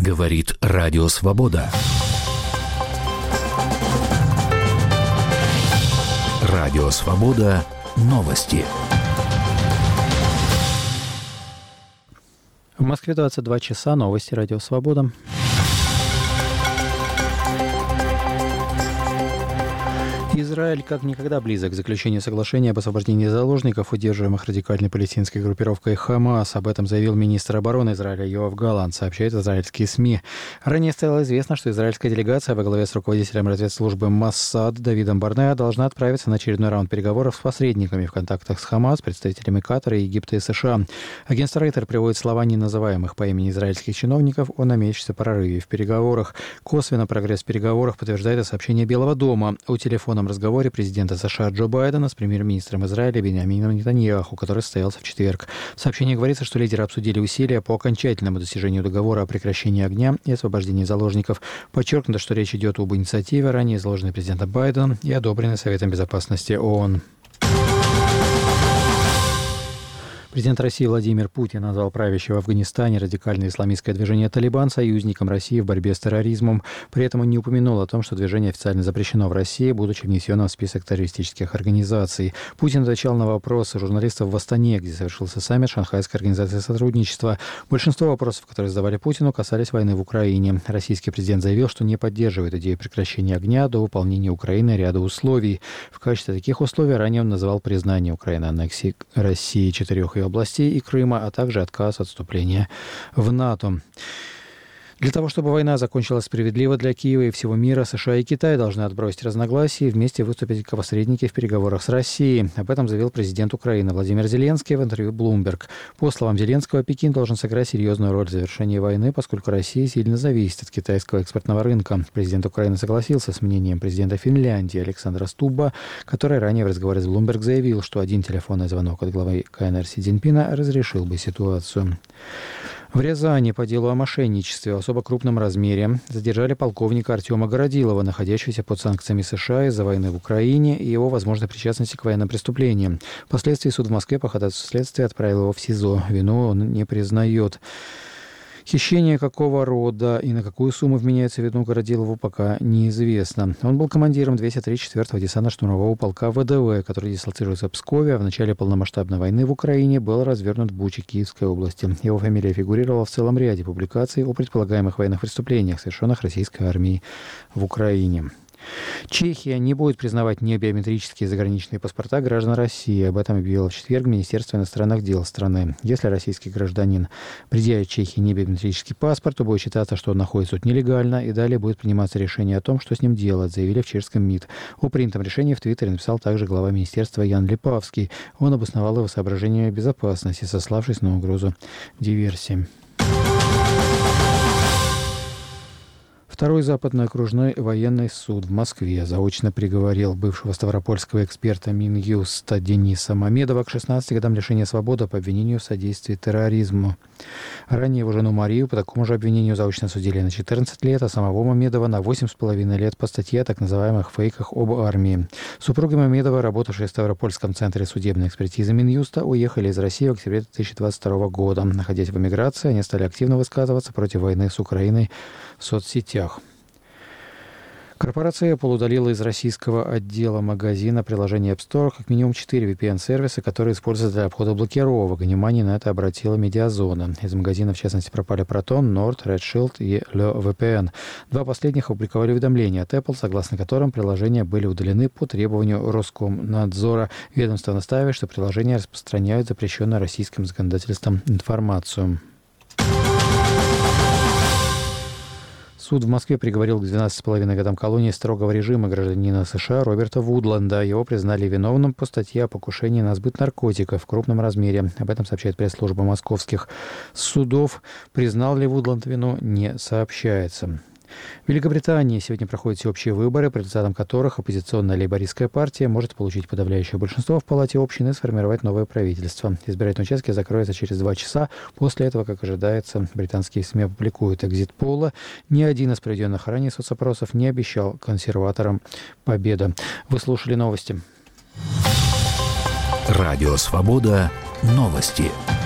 Говорит Радио Свобода. Радио Свобода. Новости. В Москве 22 часа. Новости Радио Свобода. Израиль как никогда близок к заключению соглашения об освобождении заложников, удерживаемых радикальной палестинской группировкой «Хамас». Об этом заявил министр обороны Израиля Йоав Галлант, сообщают израильские СМИ. Ранее стало известно, что израильская делегация во главе с руководителем разведслужбы Моссад Давидом Барнеа должна отправиться на очередной раунд переговоров с посредниками в контактах с «Хамас», представителями Катара, Египта и США. Агентство Рейтер приводит слова неназываемых по имени израильских чиновников о намечавшемся прорыве в переговорах. Косвенно прогресс в переговорах подтверждает и сообщение Белого дома о телефонном разговоре президента США Джо Байдена с премьер-министром Израиля Биньямином Нетаньяху, который состоялся в четверг. В сообщении говорится, что лидеры обсудили усилия по окончательному достижению договора о прекращении огня и освобождении заложников. Подчеркнуто, что речь идет об инициативе, ранее изложенной президентом Байденом и одобренной Советом Безопасности ООН. Президент России Владимир Путин назвал правящее в Афганистане радикальное исламистское движение «Талибан» союзником России в борьбе с терроризмом. При этом он не упомянул о том, что движение официально запрещено в России, будучи внесено в список террористических организаций. Путин отвечал на вопросы журналистов в Астане, где совершился саммит Шанхайской организации сотрудничества. Большинство вопросов, которые задавали Путину, касались войны в Украине. Российский президент заявил, что не поддерживает идею прекращения огня до выполнения Украины ряда условий. В качестве таких условий ранее он назвал признание Украины аннексии России 4 ее областей и Крыма, а также отказ от вступления в НАТО. Для того, чтобы война закончилась справедливо для Киева и всего мира, США и Китай должны отбросить разногласия и вместе выступить как посредники в переговорах с Россией. Об этом заявил президент Украины Владимир Зеленский в интервью Bloomberg. По словам Зеленского, Пекин должен сыграть серьезную роль в завершении войны, поскольку Россия сильно зависит от китайского экспортного рынка. Президент Украины согласился с мнением президента Финляндии Александра Стубба, который ранее в разговоре с Bloomberg заявил, что один телефонный звонок от главы КНР Си Цзиньпина разрешил бы ситуацию. В Рязани по делу о мошенничестве в особо крупном размере задержали полковника Артема Городилова, находящегося под санкциями США из-за войны в Украине и его возможной причастности к военным преступлениям. Впоследствии суд в Москве по ходатайству следствия отправил его в СИЗО. Вину он не признает. Хищение какого рода и на какую сумму вменяется вину Городилову, пока неизвестно. Он был командиром 234-го десантно-штурмового полка ВДВ, который дислоцируется в Пскове, а в начале полномасштабной войны в Украине был развернут в Буче Киевской области. Его фамилия фигурировала в целом ряде публикаций о предполагаемых военных преступлениях, совершенных российской армией в Украине. Чехия не будет признавать небиометрические заграничные паспорта граждан России. Об этом объявило в четверг Министерство иностранных дел страны. Если российский гражданин предъявит Чехии небиометрический паспорт, то будет считаться, что он находится тут нелегально, и далее будет приниматься решение о том, что с ним делать, заявили в чешском МИД. О принятом решении в Твиттере написал также глава министерства Ян Липавский. Он обосновал его соображениями безопасности, сославшись на угрозу диверсии. Второй западный окружной военный суд в Москве заочно приговорил бывшего ставропольского эксперта Минюста Дениса Мамедова к 16 годам лишения свободы по обвинению в содействии терроризму. Ранее его жену Марию по такому же обвинению заочно судили на 14 лет, а самого Мамедова на 8,5 лет по статье о так называемых фейках об армии. Супруги Мамедова, работавшие в Ставропольском центре судебной экспертизы Минюста, уехали из России в октябре 2022 года. Находясь в эмиграции, они стали активно высказываться против войны с Украиной в соцсетях. Корпорация Apple удалила из российского отдела магазина приложения App Store как минимум 4 VPN-сервиса, которые используются для обхода блокировок. Внимание на это обратила Медиазона. Из магазина, в частности, пропали Proton, Nord, Redshield и LeVPN. Два последних опубликовали уведомления от Apple, согласно которым приложения были удалены по требованию Роскомнадзора. Ведомство настаивает, что приложения распространяют запрещенную российским законодательством информацию. Суд в Москве приговорил к 12,5 годам колонии строгого режима гражданина США Роберта Вудланда. Его признали виновным по статье о покушении на сбыт наркотиков в крупном размере. Об этом сообщает пресс-служба московских судов. Признал ли Вудланд вину, не сообщается. В Великобритании сегодня проходят всеобщие выборы, по результатам которых оппозиционная лейбористская партия может получить подавляющее большинство в Палате общин и сформировать новое правительство. Избирательные участки закроются через 2 часа. После этого, как ожидается, британские СМИ опубликуют экзит-полы. Ни один из проведенных ранее соцопросов не обещал консерваторам победы. Вы слушали новости. Радио Свобода. Новости.